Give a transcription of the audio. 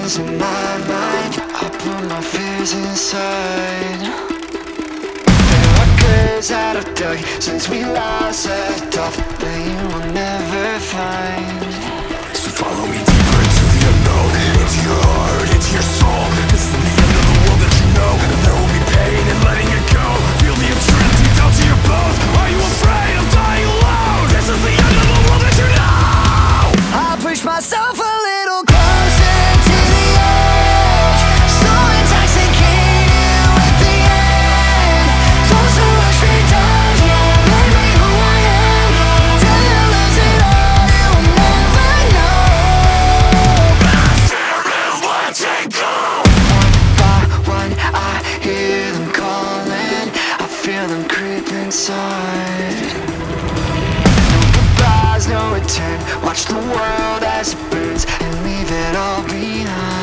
losing my mind. I put my fears inside. There are graves that I've dug since we last left off that you will never find. So follow me deeper into the unknown, into your heart, into your soul. This is the end of the world that you know. There will be pain in letting it go. Feel the absurdity down to your bones. Are you afraid of dying alone? This is the end of the world that you know. I push myself a little closer to the edge, so intoxicated with the end. Close to rush me down, yeah, make me who I am. Till you lose it all, you will never know. Fear and letting go. One by one I hear them calling, I feel them creep inside. No goodbyes, no return. Watch the world as it burns and leave it all behind.